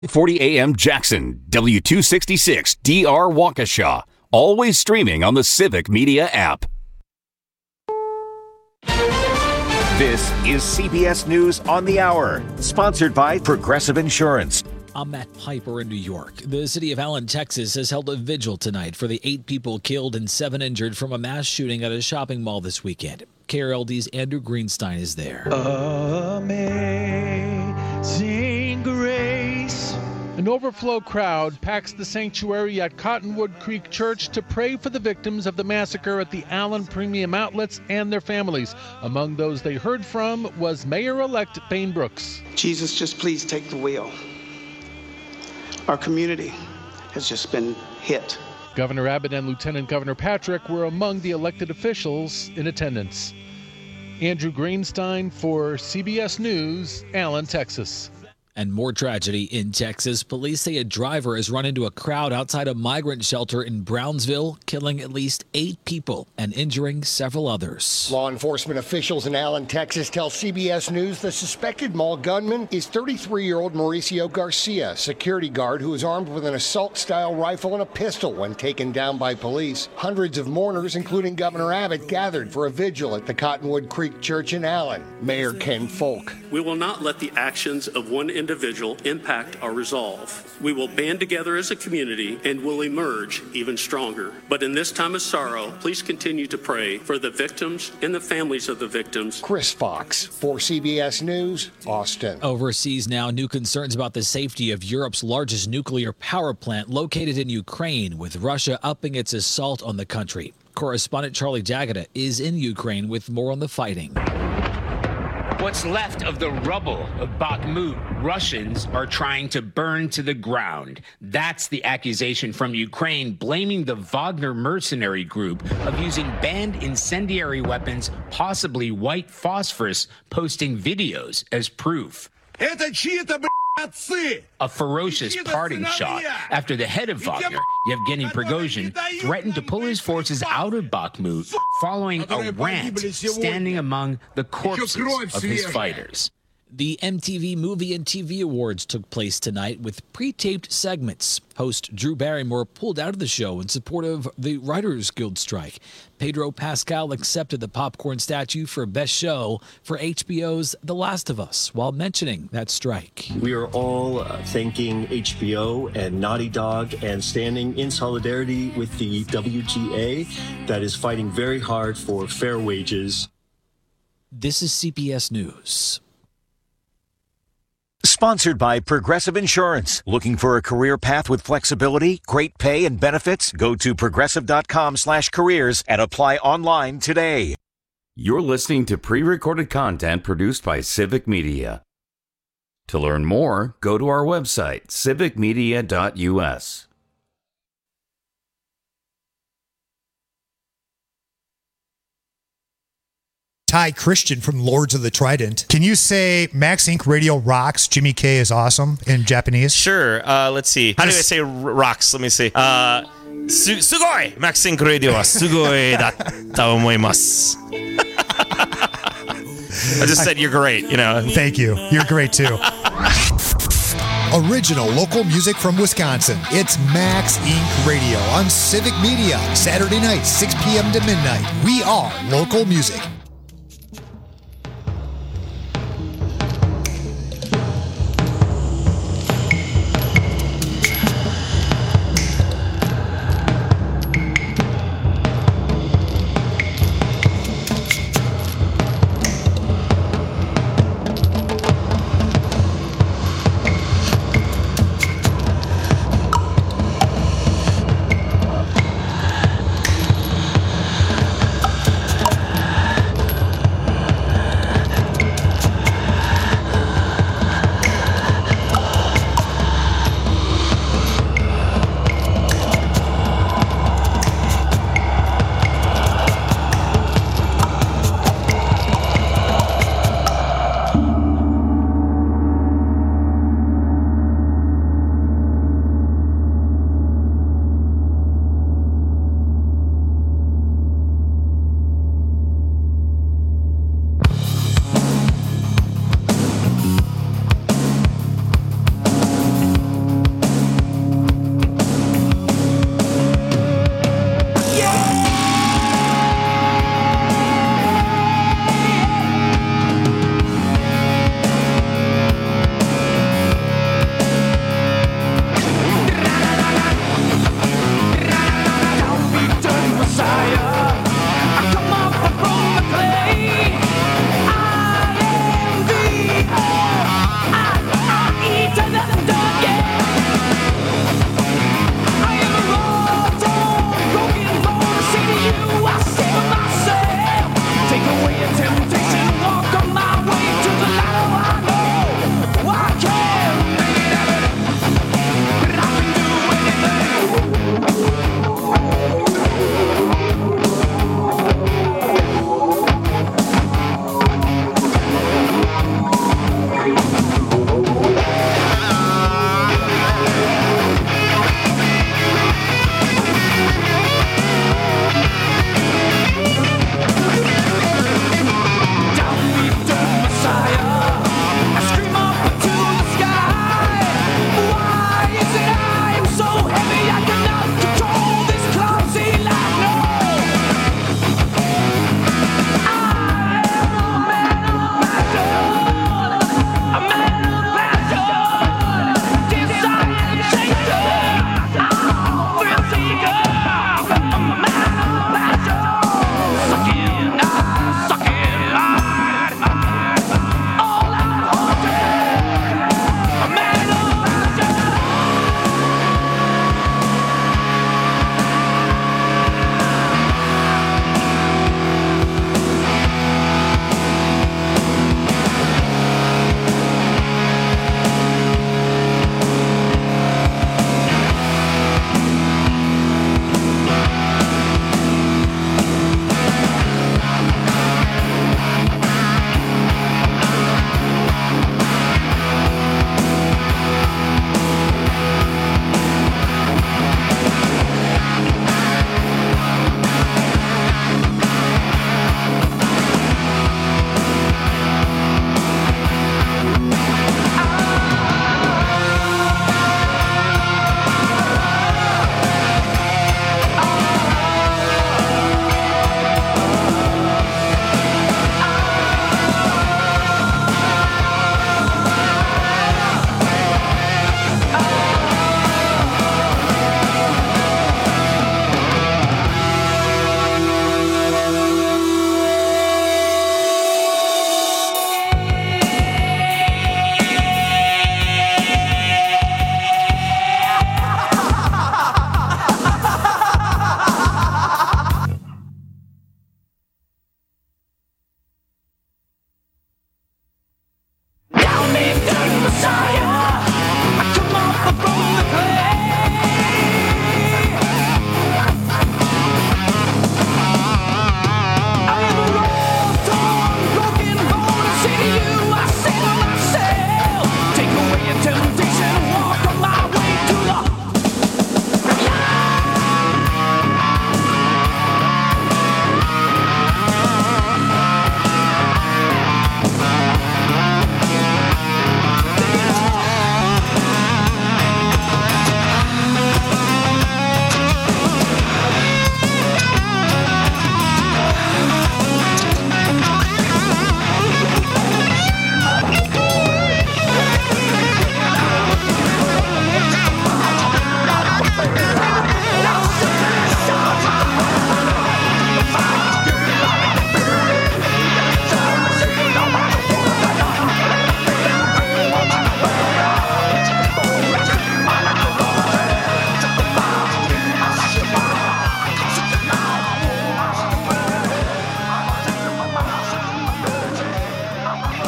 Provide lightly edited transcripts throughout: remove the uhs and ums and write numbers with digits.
40 AM Jackson, W266 DR Waukesha. Always streaming on the Civic Media app. This is CBS News on the Hour, sponsored by Progressive Insurance. I'm Matt Piper in New York. The city of Allen, Texas has held a vigil tonight for the 8 people killed and 7 injured from a mass shooting at a shopping mall this weekend. KRLD's Andrew Greenstein is there. Amazing Grace. An overflow crowd packs the sanctuary at Cottonwood Creek Church to pray for the victims of the massacre at the Allen Premium Outlets and their families. Among those they heard from was Mayor-elect Bayne Brooks. Jesus, just please take the wheel. Our community has just been hit. Governor Abbott and Lieutenant Governor Patrick were among the elected officials in attendance. Andrew Greenstein for CBS News, Allen, Texas. And more tragedy in Texas. Police say a driver has run into a crowd outside a migrant shelter in Brownsville, killing at least 8 people and injuring several others. Law enforcement officials in Allen, Texas tell CBS News the suspected mall gunman is 33-year-old Mauricio Garcia, security guard who was armed with an assault-style rifle and a pistol when taken down by police. Hundreds of mourners, including Governor Abbott, gathered for a vigil at the Cottonwood Creek Church in Allen. Mayor Ken Folk. We will not let the actions of one individual impact our resolve. We will band together as a community and will emerge even stronger. But in this time of sorrow, please continue to pray for the victims and the families of the victims. Chris Fox for CBS News, Austin. Overseas now, new concerns about the safety of Europe's largest nuclear power plant located in Ukraine, with Russia upping its assault on the country. Correspondent Charlie Jagada is in Ukraine with more on the fighting. What's left of the rubble of Bakhmut, Russians are trying to burn to the ground. That's the accusation from Ukraine, blaming the Wagner mercenary group of using banned incendiary weapons, possibly white phosphorus, posting videos as proof. A ferocious parting shot after the head of Wagner, Yevgeny Prigozhin, threatened to pull his forces out of Bakhmut following a rant standing among the corpses of his fighters. The MTV Movie and TV Awards took place tonight with pre-taped segments. Host Drew Barrymore pulled out of the show in support of the Writers Guild strike. Pedro Pascal accepted the popcorn statue for Best Show for HBO's The Last of Us while mentioning that strike. We are all thanking HBO and Naughty Dog and standing in solidarity with the WGA that is fighting very hard for fair wages. This is CBS News. Sponsored by Progressive Insurance. Looking for a career path with flexibility, great pay, and benefits? Go to progressive.com/careers and apply online today. You're listening to pre-recorded content produced by Civic Media. To learn more, go to our website, civicmedia.us. Ty Christian from Lords of the Trident. Can you say Max Inc. Radio rocks, Jimmy K is awesome in Japanese? Sure. Let's see. How do I say rocks? Let me see. Sugoi! Max Inc. Radio wa sugoi datta omoimasu. I just said you're great, you know. Thank you. You're great too. Original local music from Wisconsin. It's Max Inc. Radio on Civic Media. Saturday night, 6 p.m. to midnight. We are local music.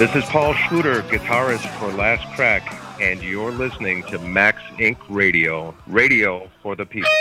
This is Paul Schluter, guitarist for Last Crack, and you're listening to Max Inc. Radio, radio for the people.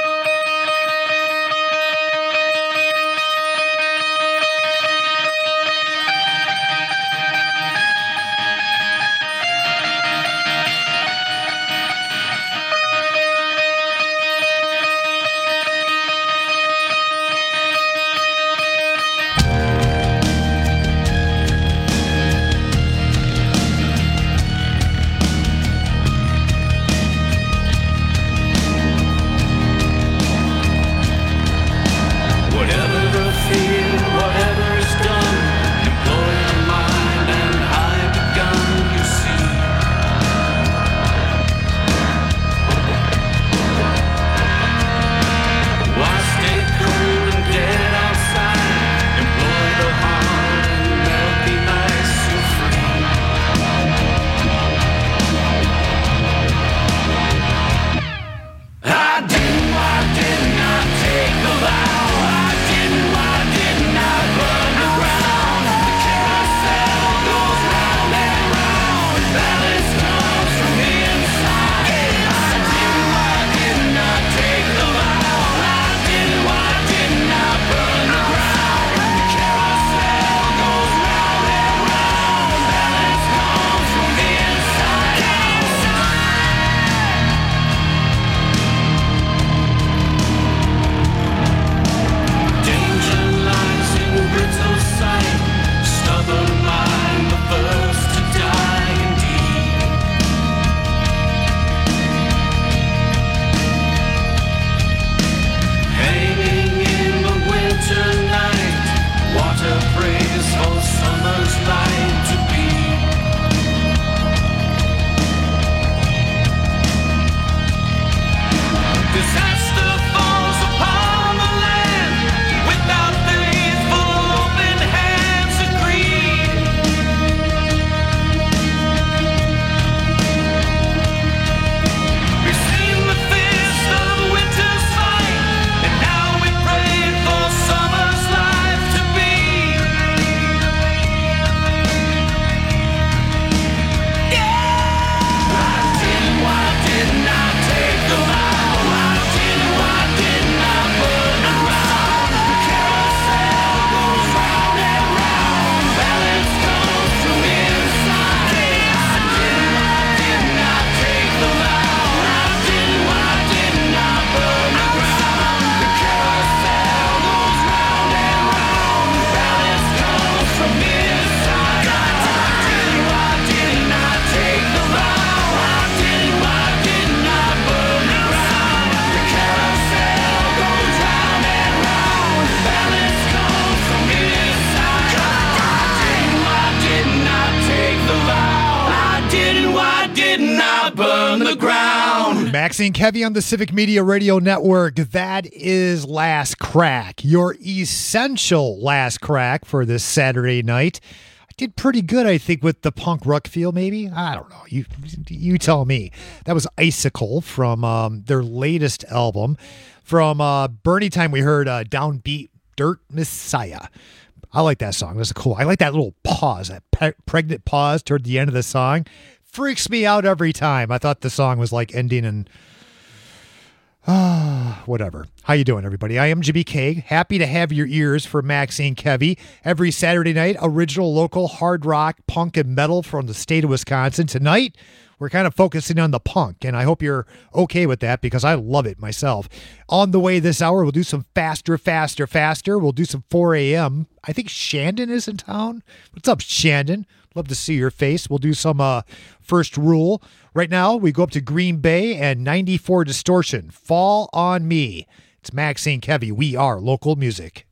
Maxine Kevy on the Civic Media Radio Network. That is Last Crack, your essential Last Crack for this Saturday night. I did pretty good, I think, with the punk rock feel, maybe. I don't know. You tell me. That was Icicle from their latest album. From Bernie Time, we heard Downbeat Dirt Messiah. I like that song. That's cool. I like that little pause, that pregnant pause toward the end of the song. Freaks me out every time. I thought the song was like ending in whatever. How you doing, everybody? I am GBK. Happy to have your ears for Maxine Kevy every Saturday night. Original, local, hard rock, punk, and metal from the state of Wisconsin. Tonight, we're kind of focusing on the punk, and I hope you're okay with that because I love it myself. On the way this hour, we'll do some faster. We'll do some 4 a.m. I think Shandon is in town. What's up, Shandon? Love to see your face. We'll do some First Rule. Right now, we go up to Green Bay and 94 Distortion. Fall on Me. It's Maxine Kevy. We are local music.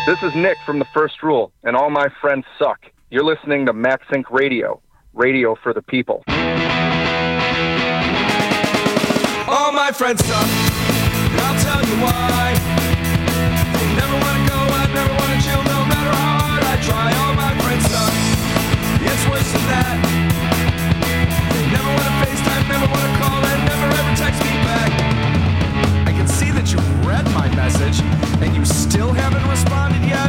This is Nick from The First Rule, and all my friends suck. You're listening to Max Inc. Radio, radio for the people. All my friends suck, and I'll tell you why. They never want to go, I never want to chill, no matter how hard I try. All my friends suck, it's worse than that. They never want to FaceTime, never want to call, and never ever text me back. I can see that you read my message, and you still haven't responded yet.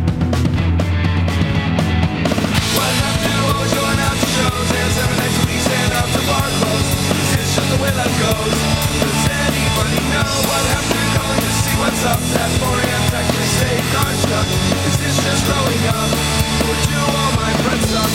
What happened to always going out to shows, and 7 nights a week, stand out to bar close? Is this just the way life goes? Does anybody know what happened to calling to see what's up? That 4 a.m. text to say car stuck. Is this just growing up? Or do all my friends suck?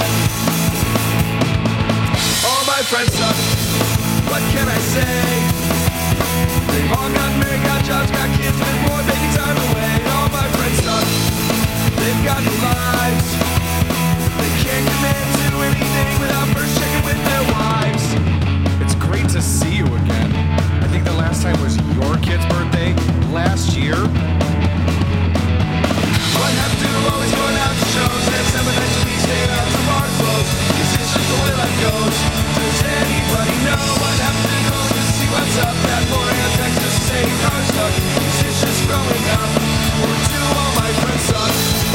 All my friends suck. What can I say? They've all got married, got jobs, got kids, and more baby time away. All my friends suck. They've got new lives. They can't commit to anything without first checking with their wives. It's great to see you again. I think the last time was your kid's birthday last year. What happened to always going out to shows and 7 nights a week, staying out to bar close? Is this just the way life goes? Does anybody know what happened to calling to see what's up? That 4 a.m. text to say car stuck. Is this just growing up? Or do all my friends suck?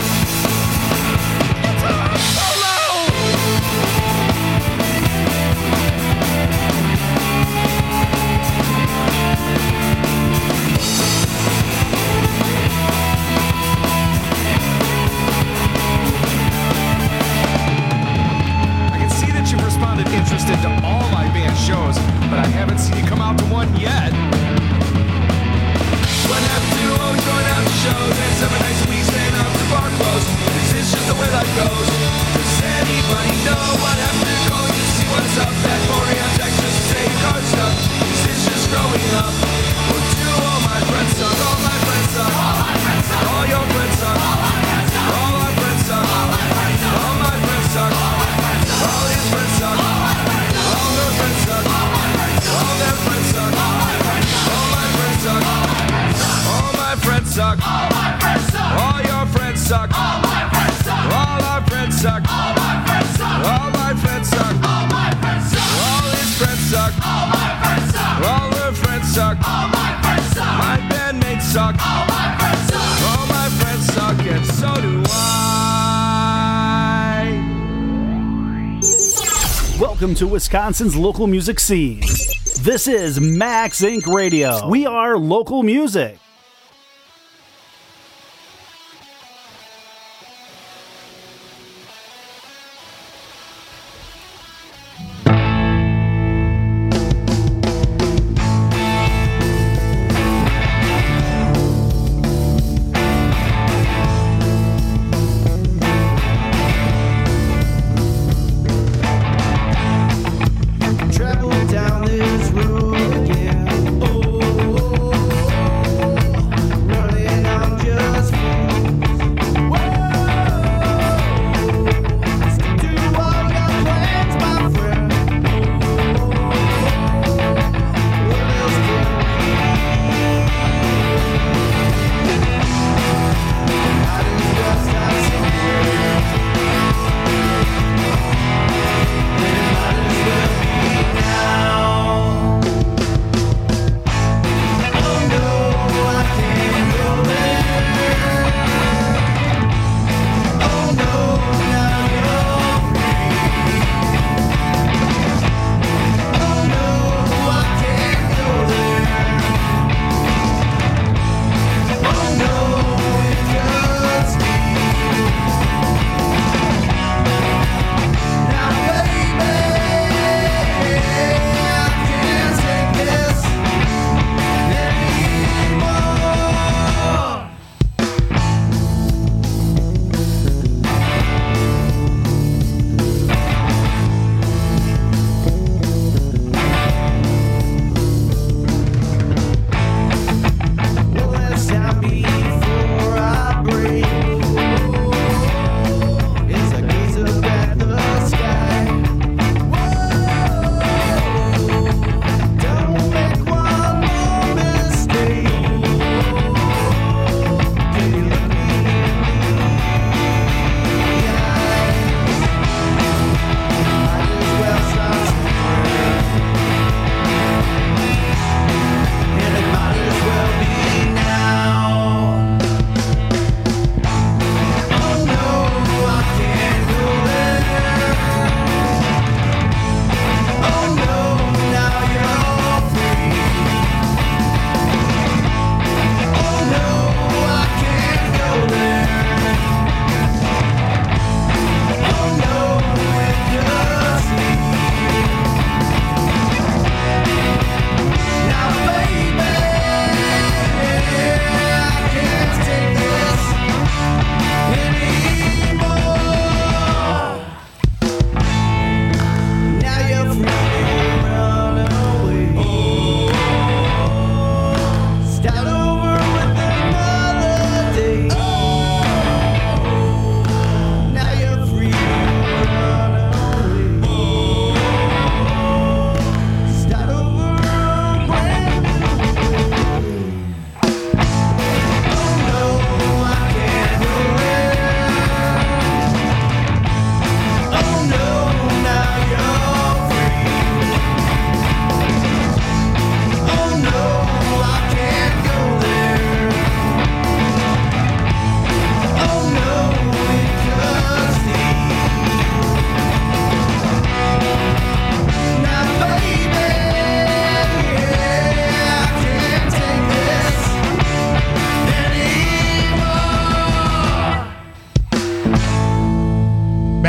Interested to all my band shows, but I haven't seen you come out to one yet. What happened to always going out to shows and 7 nights a week, staying out to bar close? Is this just the way life goes? Does anybody know what happened to calling to see what's up? That 4 a.m. text just to say your car's stuck. Is this just growing up? Or do all my friends suck? All my friends suck. All my friends suck. All your friends suck. All my friends suck. All our friends suck. All my friends suck. All my friends suck. All my friends suck. All his friends suck. All their friends suck. All their friends suck. All my friends suck. All my friends suck. All my friends suck. All your friends suck. All my friends suck. All our friends suck. All my friends suck. All my friends suck. All my friends suck. All his friends suck. All my friends suck. All their friends suck. All my friends suck. My bandmates suck. All my friends suck. All my friends suck, and so do I. Welcome to Wisconsin's local music scene. This is Max Inc. Radio. We are local music. Traveling down this road again. Oh,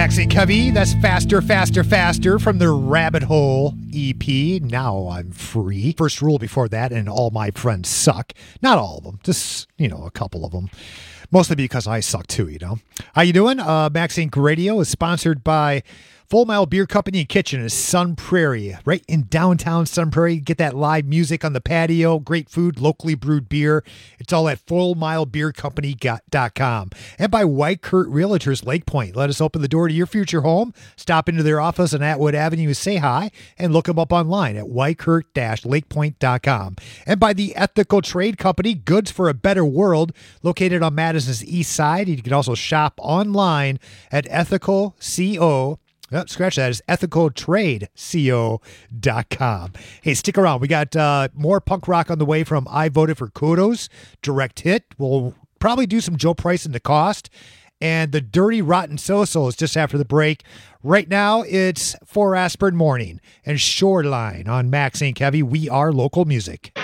Max and Kevy, that's Faster, Faster, Faster from the Rabbit Hole EP. Now I'm free. First Rule before that, and All My Friends Suck. Not all of them, just, a couple of them. Mostly because I suck too, How you doing? Max Inc. Radio is sponsored by Full Mile Beer Company and Kitchen in Sun Prairie, right in downtown Sun Prairie. Get that live music on the patio, great food, locally brewed beer. It's all at fullmilebeercompany.com. And by White Kurt Realtors Lake Point. Let us open the door to your future home. Stop into their office on Atwood Avenue, say hi, and look them up online at whitekurt-lakepoint.com. And by the Ethical Trade Company, Goods for a Better World, located on Madison's east side. You can also shop online at ethicalco.com. Oh, scratch that. It's ethicaltradeco.com. Hey, stick around. We got more punk rock on the way from I Voted for Kudos, Direct Hit. We'll probably do some Joe Price and the Cost. And the Dirty Rotten So-Sos just after the break. Right now, it's For Aspirin Morning and Shoreline on Max Inc. Heavy. We are local music.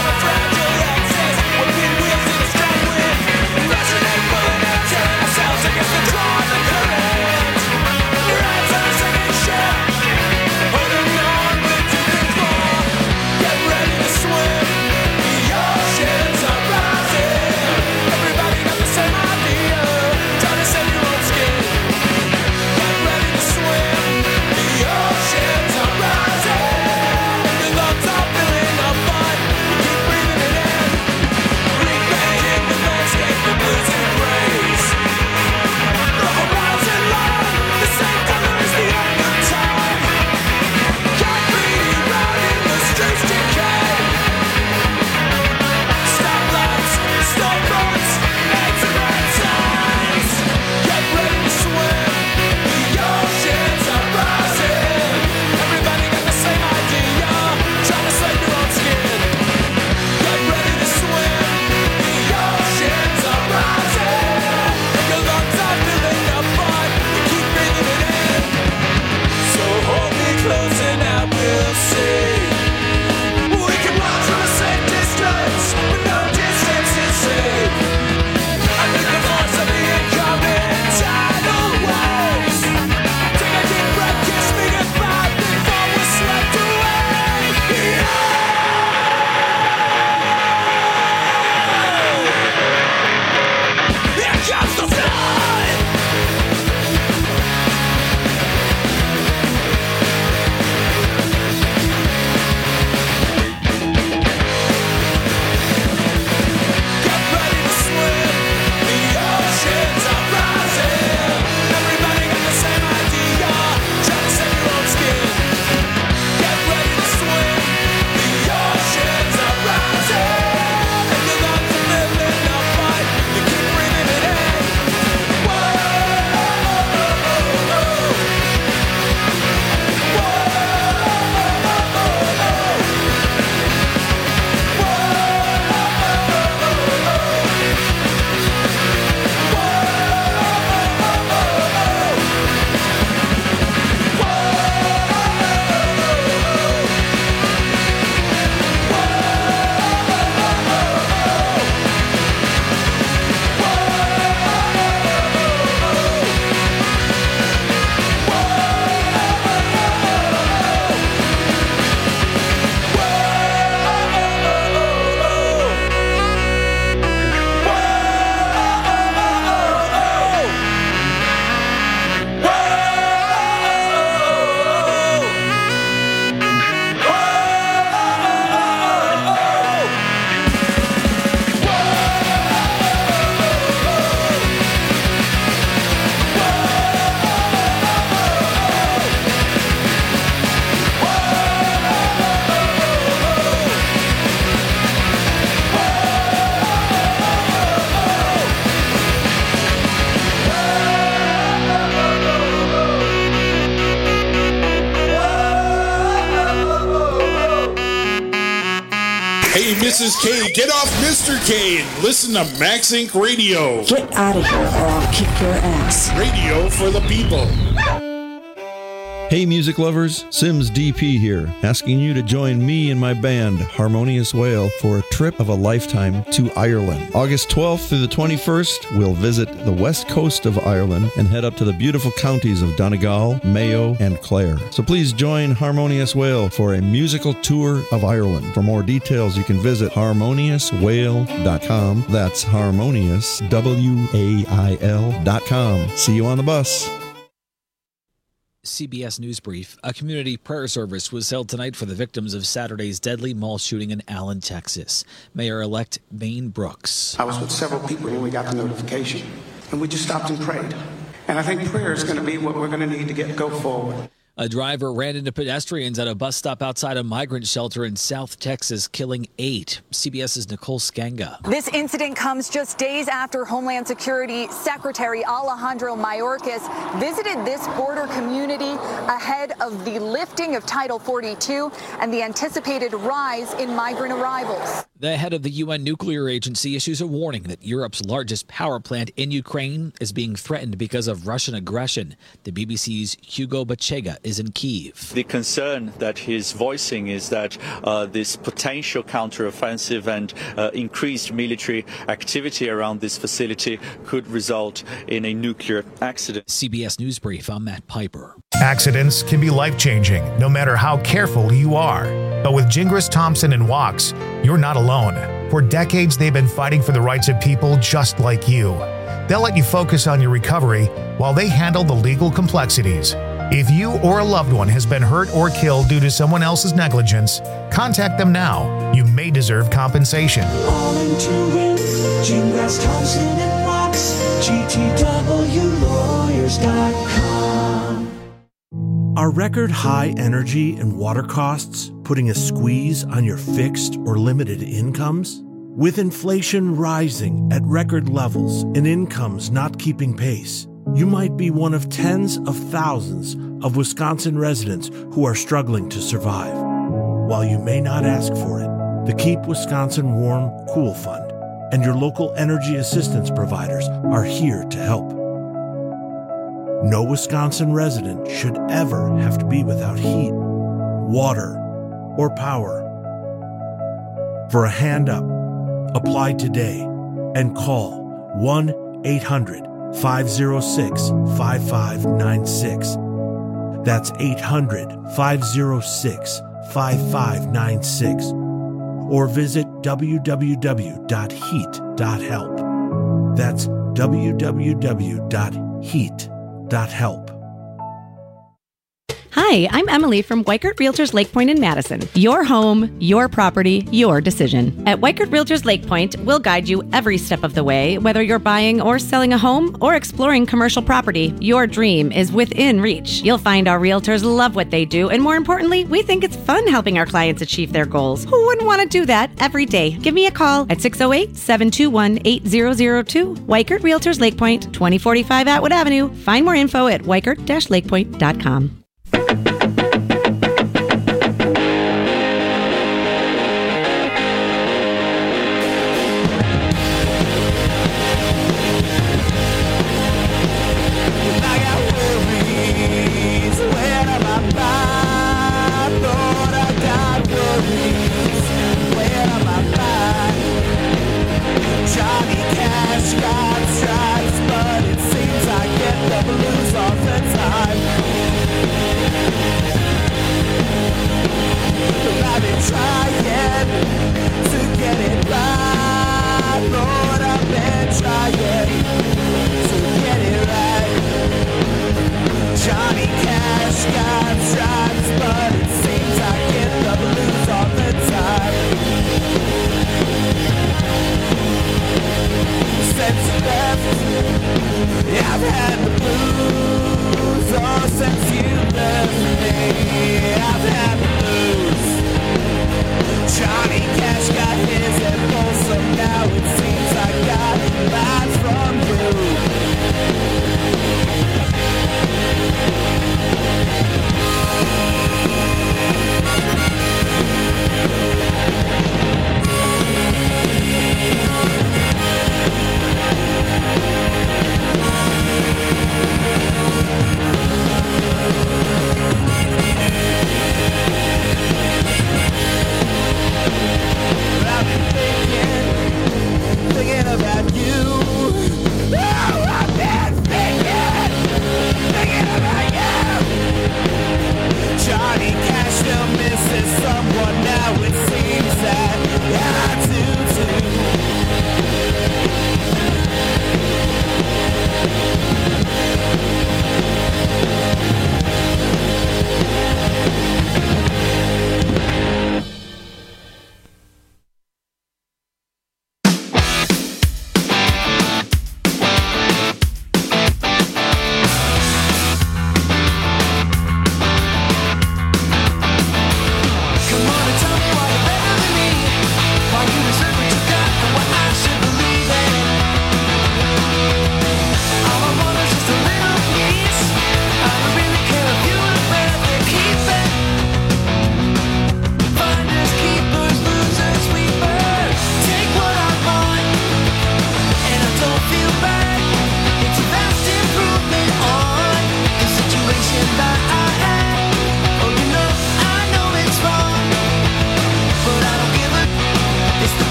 Sounds Hey, Mrs. K, get off Mr. K and listen to Max Inc. Radio. Get out of here or I'll kick your ass. Radio for the people. Hey music lovers, Sims DP here, asking you to join me and my band, Harmonious Whale, for a trip of a lifetime to Ireland. August 12th through the 21st, we'll visit the west coast of Ireland and head up to the beautiful counties of Donegal, Mayo, and Clare. So please join Harmonious Whale for a musical tour of Ireland. For more details, you can visit harmoniouswhale.com. That's harmonious, WAIL.com. See you on the bus. CBS News Brief. A community prayer service was held tonight for the victims of Saturday's deadly mall shooting in Allen, Texas. Mayor-elect Maine Brooks. I was with several people when we got the notification, and we just stopped and prayed. And I think prayer is going to be what we're going to need to go forward. A driver ran into pedestrians at a bus stop outside a migrant shelter in South Texas, killing 8. CBS's Nicole Skanga. This incident comes just days after Homeland Security Secretary Alejandro Mayorkas visited this border community ahead of the lifting of Title 42 and the anticipated rise in migrant arrivals. The head of the UN Nuclear Agency issues a warning that Europe's largest power plant in Ukraine is being threatened because of Russian aggression. The BBC's Hugo Bachega is in Kyiv. The concern that he's voicing is that this potential counteroffensive and increased military activity around this facility could result in a nuclear accident. CBS News Brief, I'm Matt Piper. Accidents can be life-changing, no matter how careful you are. But with Gingras, Thompson, and Wachs, you're not alone. For decades, they've been fighting for the rights of people just like you. They'll let you focus on your recovery while they handle the legal complexities. If you or a loved one has been hurt or killed due to someone else's negligence, contact them now. You may deserve compensation. All into it, Gingras, Thompson, and Wachs, GTWlawyers.com. Are record high energy and water costs putting a squeeze on your fixed or limited incomes? With inflation rising at record levels and incomes not keeping pace, you might be one of tens of thousands of Wisconsin residents who are struggling to survive. While you may not ask for it, the Keep Wisconsin Warm, Cool Fund and your local energy assistance providers are here to help. No Wisconsin resident should ever have to be without heat, water, or power. For a hand up, apply today and call 1-800-506-5596. That's 800-506-5596. Or visit www.heat.help. That's www.heat.help. Hi, I'm Emily from Weichert Realtors Lake Point in Madison. Your home, your property, your decision. At Weichert Realtors Lake Point, we'll guide you every step of the way, whether you're buying or selling a home or exploring commercial property. Your dream is within reach. You'll find our realtors love what they do, and more importantly, we think it's fun helping our clients achieve their goals. Who wouldn't want to do that every day? Give me a call at 608-721-8002. Weichert Realtors Lake Point, 2045 Atwood Avenue. Find more info at weichert-lakepoint.com. But it seems I get the blues all the time.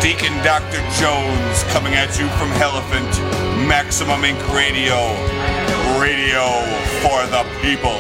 Deacon Dr. Jones coming at you from Elephant, Maximum Inc. Radio, radio for the people.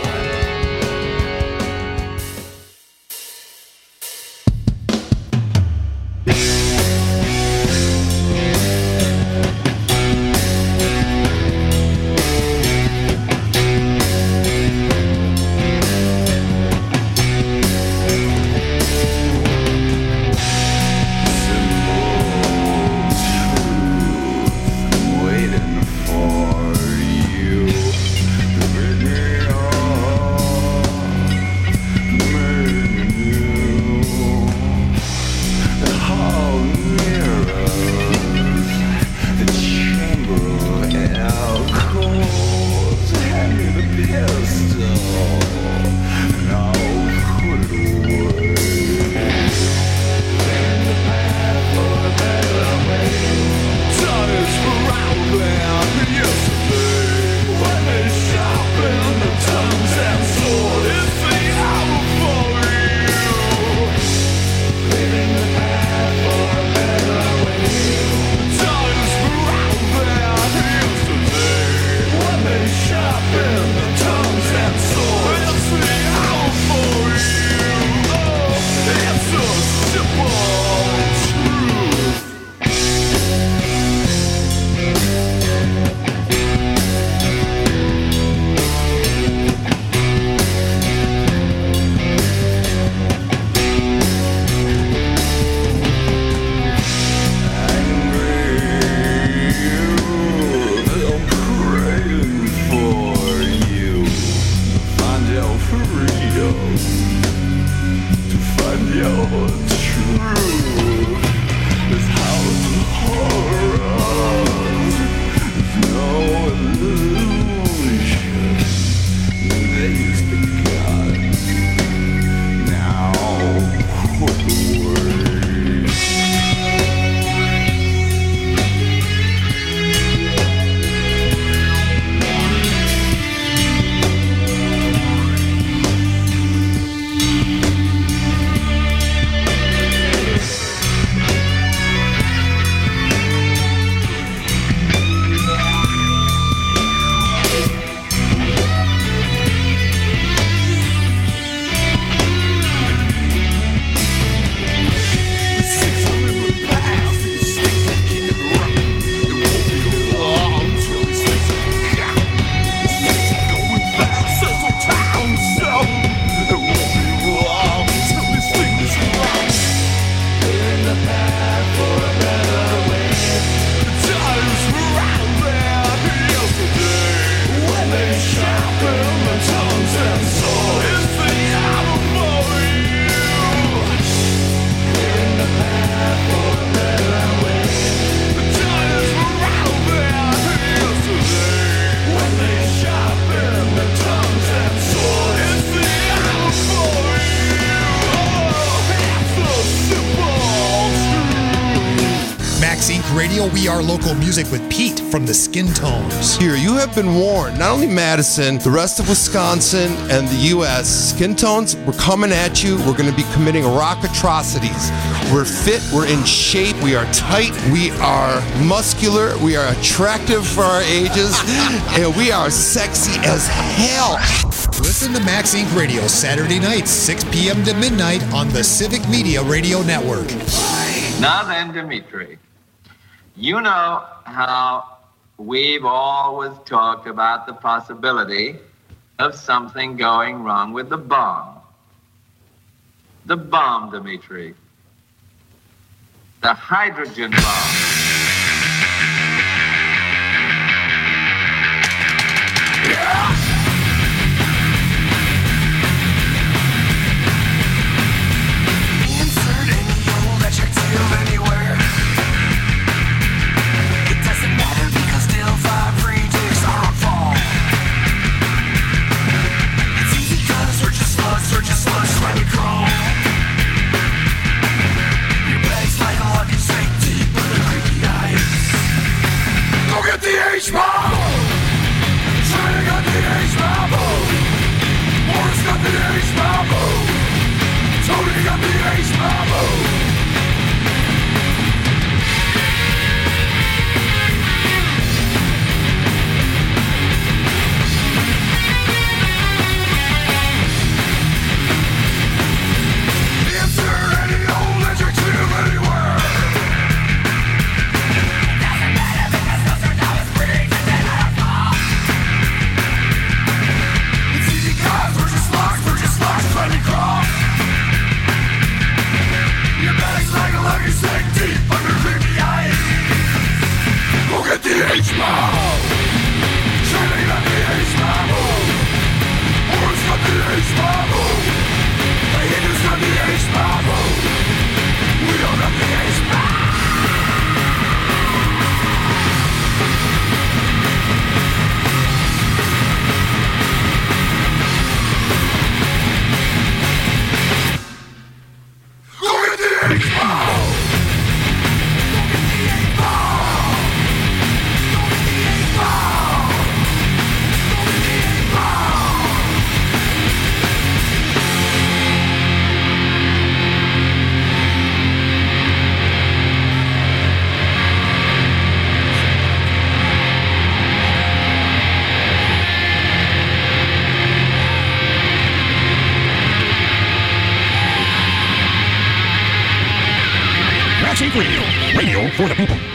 Radio, we are local music with Pete from the Skin Tones. Here, you have been warned. Not only Madison, the rest of Wisconsin and the U.S. Skin Tones, we're coming at you. We're going to be committing rock atrocities. We're fit. We're in shape. We are tight. We are muscular. We are attractive for our ages. And we are sexy as hell. Listen to Max Inc. Radio Saturday nights, 6 p.m. to midnight on the Civic Media Radio Network. Now then, Dimitri, you know how we've always talked about the possibility of something going wrong with the bomb. The bomb, Dimitri. The hydrogen bomb. H-bomb! China got the H-bomb! Morris got the H-bomb! Tony got the H-bomb! Radio for the people.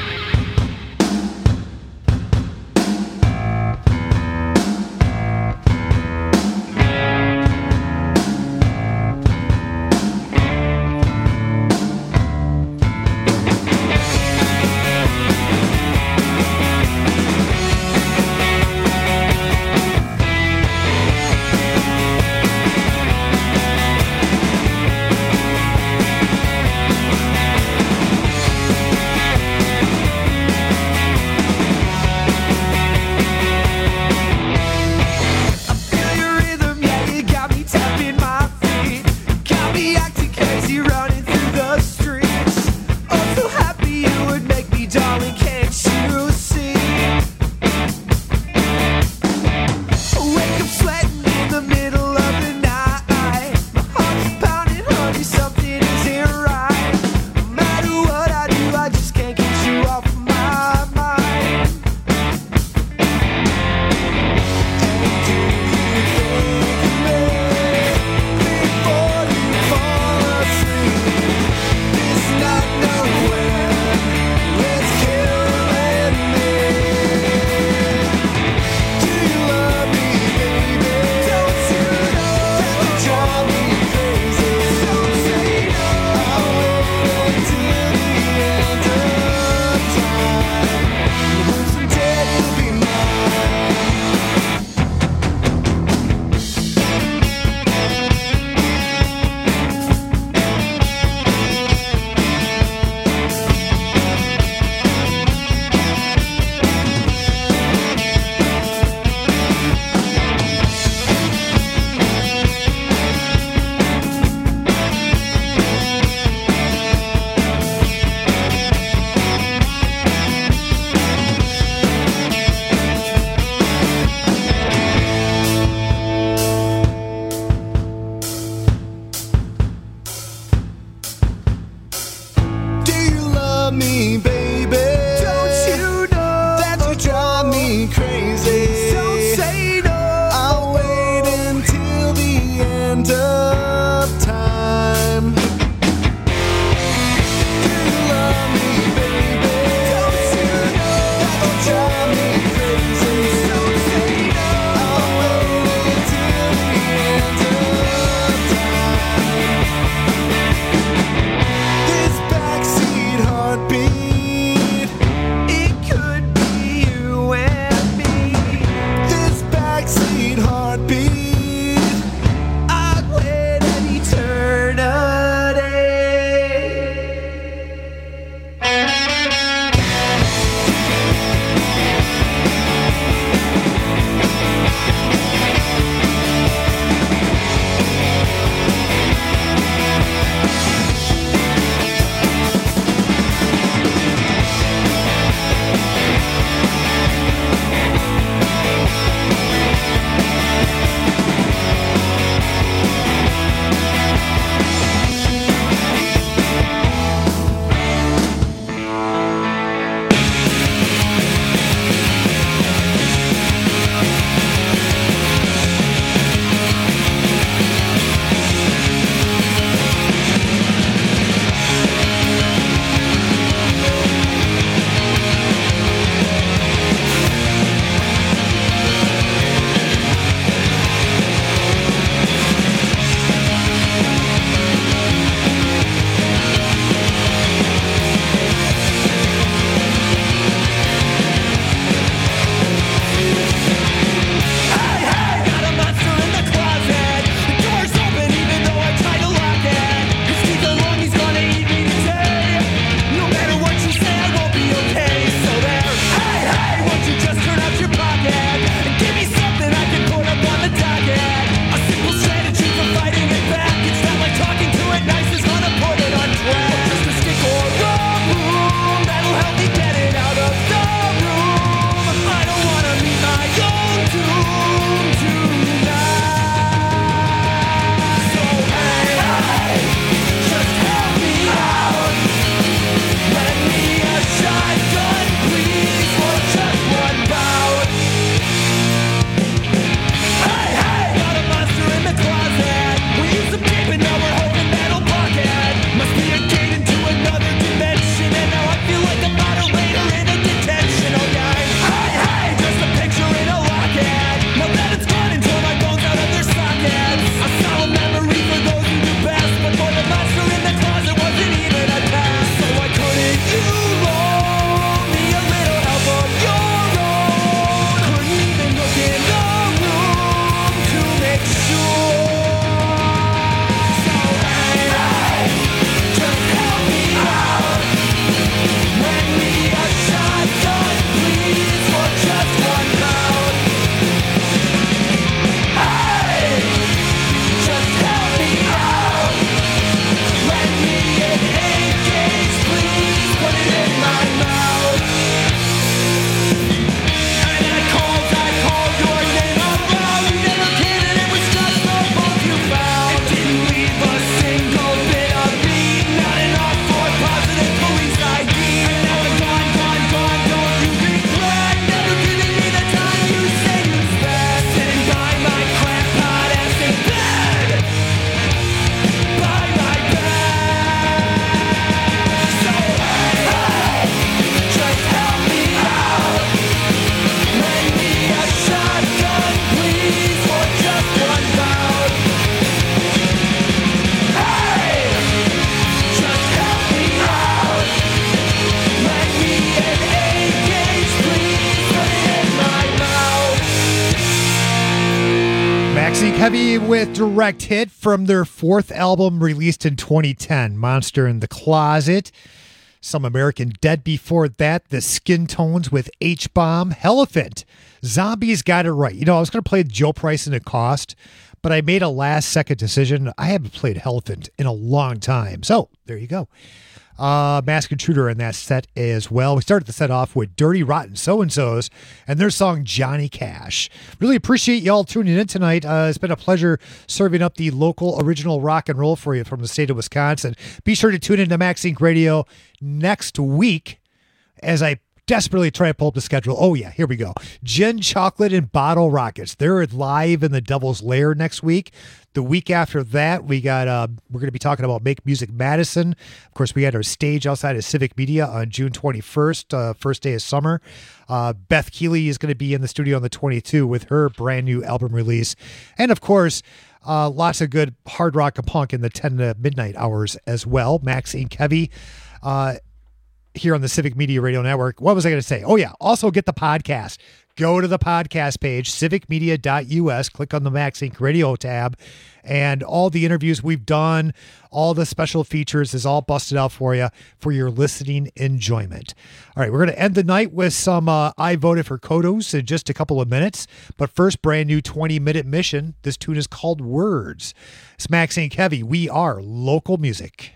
Maxine Heavy with Direct Hit from their fourth album released in 2010, Monster in the Closet. Some American Dead before that, the Skin Tones with H-Bomb, Elephant. Zombies got it right. You know, I was going to play Joe Price and It Cost, but I made a last-second decision. I haven't played Elephant in a long time. So, there you go. Masked Intruder in that set as well. We started the set off with Dirty Rotten So-and-So's and their song Johnny Cash. Really appreciate y'all tuning in tonight. It's been a pleasure serving up the local original rock and roll for you from the state of Wisconsin. Be sure to tune into Max Inc. Radio next week as I desperately try to pull up the schedule. Oh, yeah, here we go. Gin, Chocolate, and Bottle Rockets. They're live in the Devil's Lair next week. The week after that, we're going to be talking about Make Music Madison. Of course, we had our stage outside of Civic Media on June 21st, first day of summer. Beth Keeley is going to be in the studio on the 22nd with her brand new album release. And of course, lots of good hard rock and punk in the 10 to midnight hours as well. Max Inc. Heavy here on the Civic Media Radio Network. What was I going to say? Oh, yeah. Also get the podcast. Go to the podcast page, civicmedia.us, click on the Max Inc. Radio tab, and all the interviews we've done, all the special features is all busted out for you for your listening enjoyment. All right, we're going to end the night with some I Voted for Kodos in just a couple of minutes, but first, brand new 20-minute mission. This tune is called Words. It's Max Inc. Heavy. We are local music.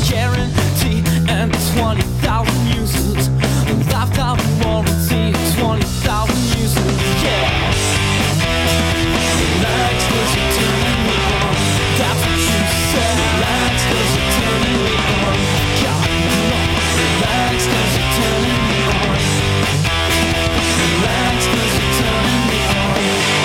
guarantee and 20,000 users. Lifetime warranty, 20,000 users. Yeah. Relax, 'cause you're turning me on. That's what you said. Relax, 'cause you're turning me on. God, no. Relax, 'cause you're turning me on. Relax, 'cause you're turning me on.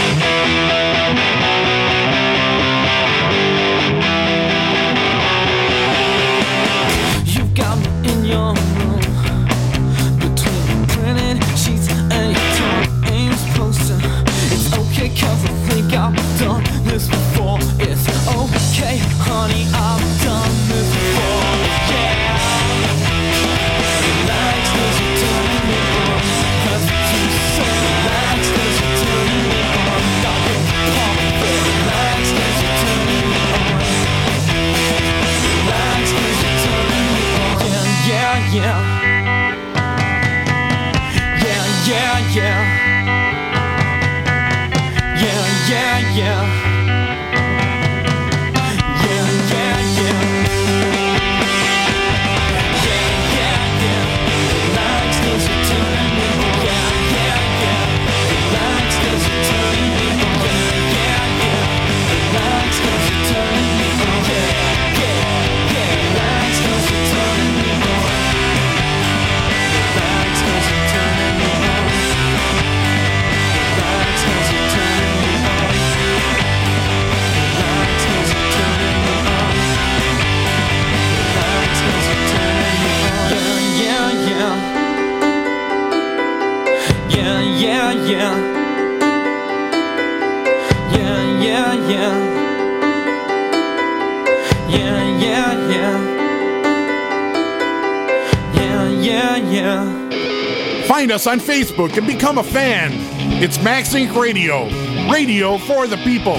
You got me in your room, between printed sheets and your Tom Ames poster. It's okay 'cause I think I've done this before. It's okay, honey, I've done this before. Yeah. Relax, 'cause you're turning me on. That's what you said. Relax, 'cause you're turning me on. Got your pump, relax, 'cause you're turning me on. Relax, 'cause you're turning me on. Yeah, yeah, yeah. Yeah, yeah, yeah. Yeah, yeah, yeah. Yeah, yeah, yeah. Yeah, yeah, yeah. Relax, 'cause you're turning me on. Yeah, yeah, yeah. Relax, 'cause you're turning me on. Yeah, yeah, yeah. Relax, 'cause you're turning me on. Yeah, yeah, yeah. Relax, 'cause you're turning me on. Relax, 'cause you're turning me on. Relax, 'cause you're turning me on. Relax, 'cause you're turning me on. Relax, 'cause you're turning me on. Yeah, yeah, yeah. Yeah, yeah, yeah. Yeah, yeah, yeah. Yeah, yeah, yeah. Yeah, yeah, yeah. Find us on Facebook and become a fan. It's Max Inc. Radio. Radio for the people.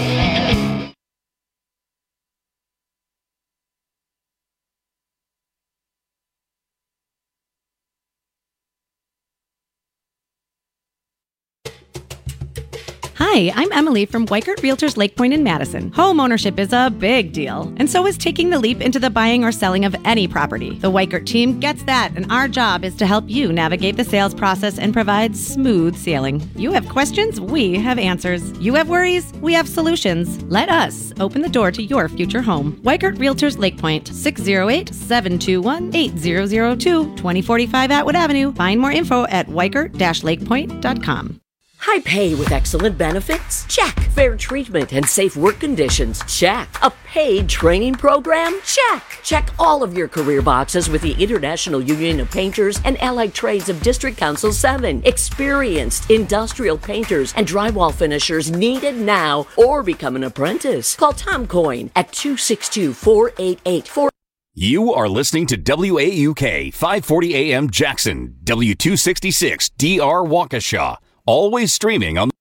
Hi, I'm Emily from Weikert Realtors Lake Point in Madison. Home ownership is a big deal, and so is taking the leap into the buying or selling of any property. The Weikert team gets that, and our job is to help you navigate the sales process and provide smooth sailing. You have questions, we have answers. You have worries, we have solutions. Let us open the door to your future home. Weikert Realtors Lake Point, 608-721-8002, 2045 Atwood Avenue. Find more info at weikert-lakepoint.com. High pay with excellent benefits? Check. Fair treatment and safe work conditions? Check. A paid training program? Check. Check all of your career boxes with the International Union of Painters and Allied Trades of District Council 7. Experienced industrial painters and drywall finishers needed now, or become an apprentice. Call Tom Coyne at 262-4884. You are listening to WAUK 540 AM Jackson, W266 DR Waukesha. Always streaming on